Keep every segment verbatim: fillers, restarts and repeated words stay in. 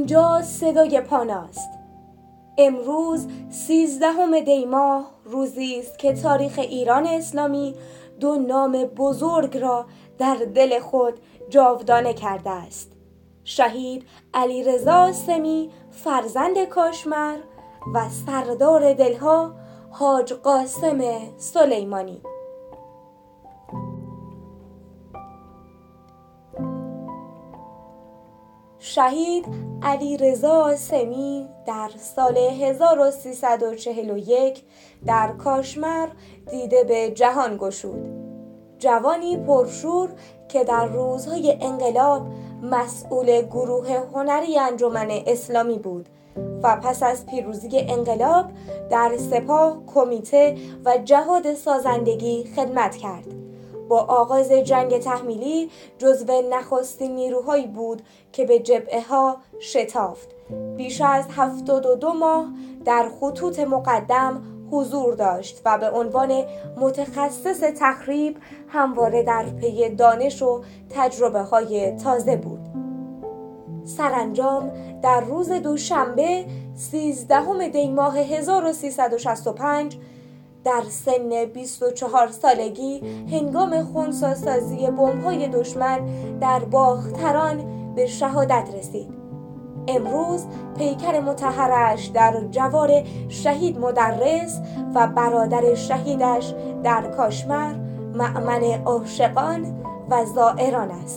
اینجا صدای پاناست. امروز سیزدهم دی ماه روزی است که تاریخ ایران اسلامی دو نام بزرگ را در دل خود جاودانه کرده است: شهید علیرضا سمی فرزند کاشمر و سردار دلها حاج قاسم سلیمانی. شهید علیرضا سمی در سال هزار و سیصد و چهل و یک در کاشمر دیده به جهان گشود. جوانی پرشور که در روزهای انقلاب مسئول گروه هنری انجمن اسلامی بود و پس از پیروزی انقلاب در سپاه، کمیته و جهاد سازندگی خدمت کرد. با آغاز جنگ تحمیلی جزو نخستین نیروهایی بود که به جبهه‌ها شتافت. بیش از هفتاد و دو ماه در خطوط مقدم حضور داشت و به عنوان متخصص تخریب همواره در پی دانش و تجربه‌های تازه بود. سرانجام در روز دوشنبه سیزدهم دی ماه هزار و سیصد و شصت و پنج در سن بیست و چهار سالگی هنگام خنثی‌سازی بمب‌های دشمن در باختران به شهادت رسید. امروز پیکر مطهرش در جوار شهید مدرس و برادر شهیدش در کاشمر مأمن عاشقان و زائران است.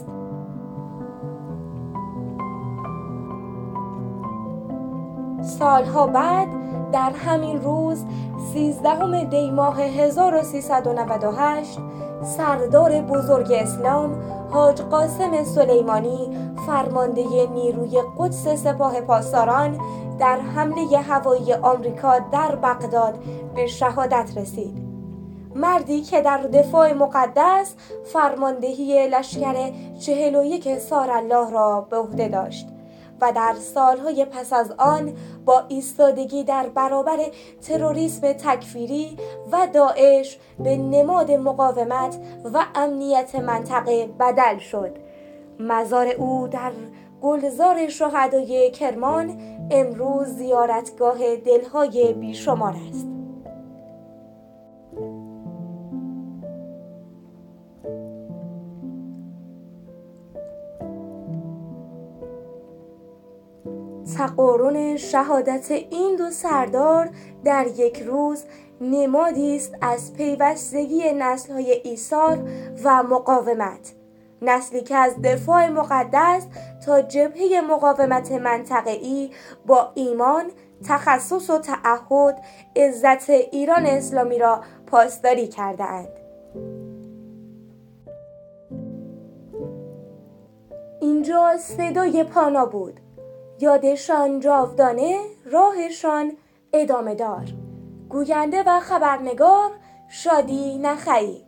سالها بعد در همین روز سیزدهم دی ماه هزار و سیصد و نود و هشت سردار بزرگ اسلام حاج قاسم سلیمانی فرمانده نیروی قدس سپاه پاسداران در حمله هوایی آمریکا در بغداد به شهادت رسید. مردی که در دفاع مقدس فرماندهی لشکر چهل و یک سارالله را به عهده داشت و در سالهای پس از آن با ایستادگی در برابر تروریسم تکفیری و داعش به نماد مقاومت و امنیت منطقه بدل شد. مزار او در گلزار شهدای کرمان امروز زیارتگاه دلهای بیشمار است. تقارن شهادت این دو سردار در یک روز نمادی است از پیوستگی نسل‌های ایثار و مقاومت، نسلی که از دفاع مقدس تا جبهه مقاومت منطقه‌ای با ایمان، تخصص و تعهد عزت ایران اسلامی را پاسداری کرده‌اند. اینجا صدای پانا بود. یادشان جاودانه، راهشان ادامه دار. گوینده و خبرنگار شادی نخعی.